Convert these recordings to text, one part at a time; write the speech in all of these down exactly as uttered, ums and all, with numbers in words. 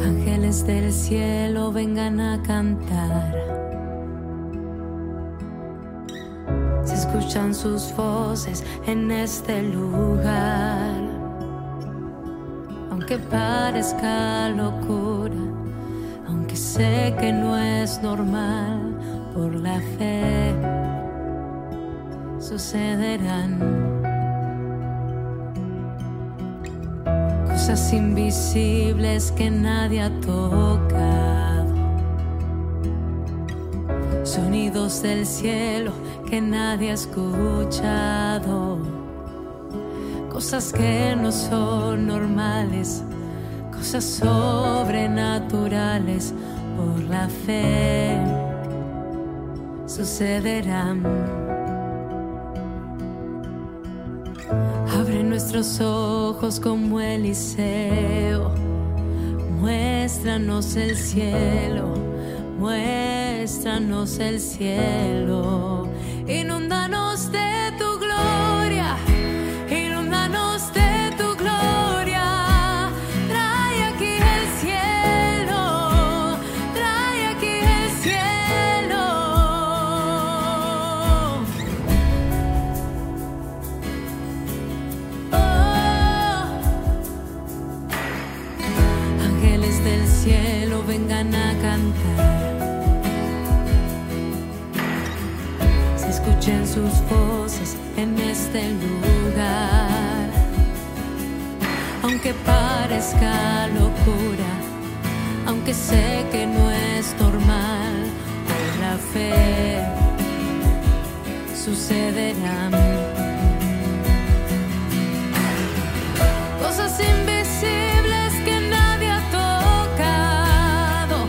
Ángeles del cielo vengan a cantar. Se escuchan sus voces en este lugar. Aunque parezca locura, aunque sé que no es normal, por la fe sucederán cosas invisibles que nadie ha tocado, sonidos del cielo que nadie ha escuchado, cosas que no son normales, cosas sobrenaturales, por la fe sucederán. Abre nuestros ojos como Eliseo, muéstranos el cielo, muéstranos el cielo, inúndanos de tu gloria, inúndanos de tu gloria, trae aquí el cielo, trae aquí el cielo. Oh, ángeles del cielo vengan a cantar. Escuchen sus voces en este lugar. Aunque parezca locura, aunque sé que no es normal, por la fe sucederán cosas invisibles que nadie ha tocado,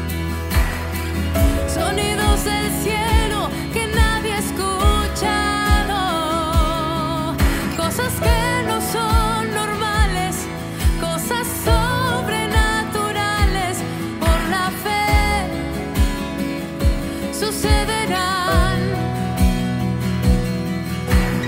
sonidos del cielo que nadie ha escuchado, cosas que no son normales, cosas sobrenaturales, por la fe sucederán.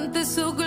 ante su